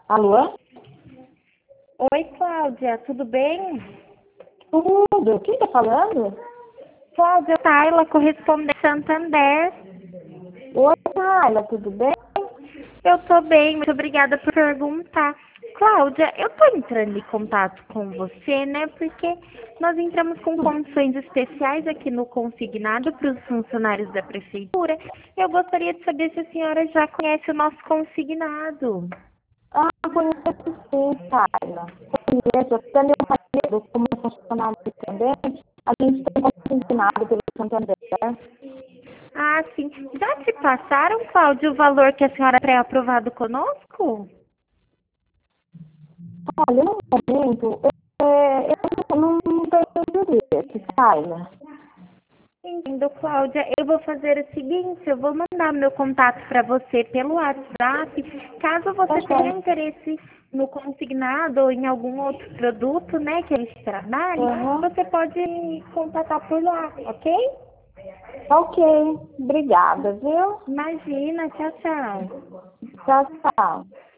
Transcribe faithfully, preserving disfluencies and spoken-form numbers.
Alô? Oi, Cláudia, tudo bem? Tudo. Quem tá falando? Cláudia, Tayla, correspondente Santander. Oi, Carla, tudo bem? Eu tô bem, muito obrigada por perguntar. Cláudia, eu tô entrando em contato com você, né? Porque nós entramos com condições especiais aqui no consignado para os funcionários da prefeitura. Eu gostaria de saber se a senhora já conhece o nosso consignado. Ah, conheço sim, Carla. Conheço. Até meu marido, como é funcionário também, a gente tem consignado pelo Santander. Ah, sim. Já te passaram, Cláudia, o valor que a senhora tem aprovado conosco? Olha, no momento, é, eu não, não tenho interesse, Carla. Entendo, Cláudia. Eu vou fazer o seguinte, eu vou mandar meu contato para você pelo WhatsApp. Caso você tenha Uhum. interesse no consignado ou em algum outro produto, né, que a gente trabalhe, Uhum. você pode me contatar por lá, ok? Ok, obrigada, viu? Imagina, tchau, tchau. Tchau, tchau.